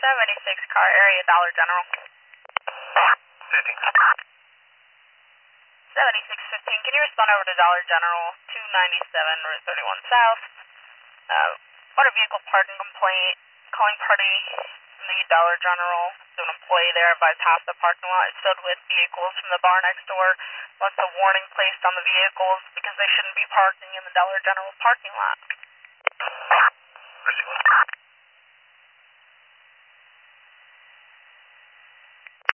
76 car area, Dollar General. 7615, can you respond over to Dollar General, 297 Route 31 South? Motor vehicle parking complaint, calling party from the Dollar General. There's an employee there by past the parking lot. It's filled with vehicles from the bar next door. Wants a warning placed on the vehicles because they shouldn't be parking in the Dollar General parking lot.